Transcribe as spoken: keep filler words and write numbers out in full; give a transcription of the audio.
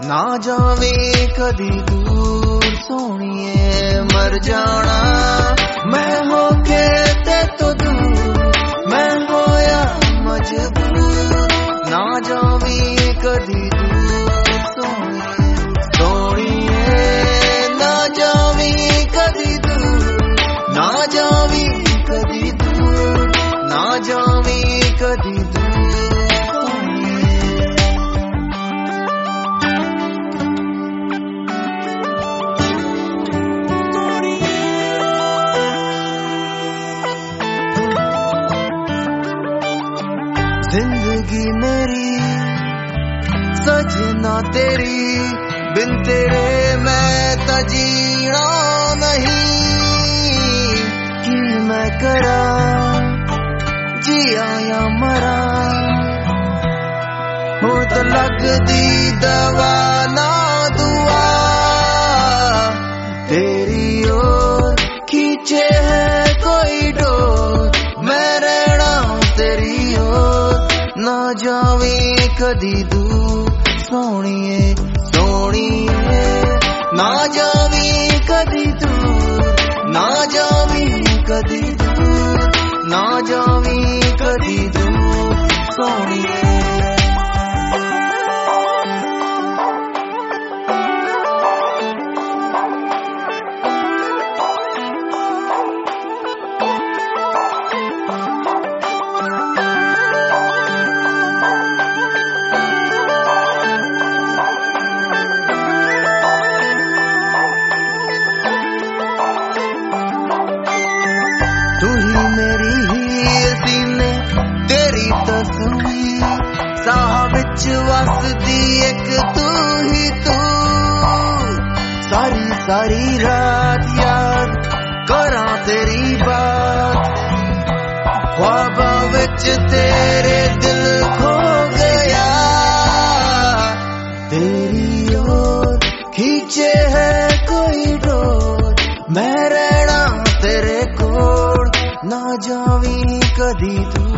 ना जावे कदी दूर सोनिए, मर जाना मैं होके ते तो दूर, मैं होया मजबूर। ना जावे कदी दूर सोनिए, सोनिए ना जावे कदी दूर, ना जावे कदी दूर, ना जावे कदी दूर। जिंदगी मेरी सजना तेरी, बिन तेरे मैं तो जीना नहीं। कि मैं करा जिया या मरा, हो तो लगदी दवा ना दुआ। तेरी ओर खींचे है कोई डोर, मैं रहना तेरी ओर। ना जावे कदी दूर सोनिए, सोनिए ना जावे कदी दूर, ना जावे कदी दूर, ना जावे कदी दूर सोनिए। तू ही मेरी हीर सीने, तेरी तस्वीर साह विच वसदी एक तू ही तू। सारी सारी रात याद करा तेरी बात, ख्वाबां विच तेरे दिल खो गया। तेरी ओर खींचे है कोई डोर, मैं रहना तेरे कोल। ना जावी कदी तू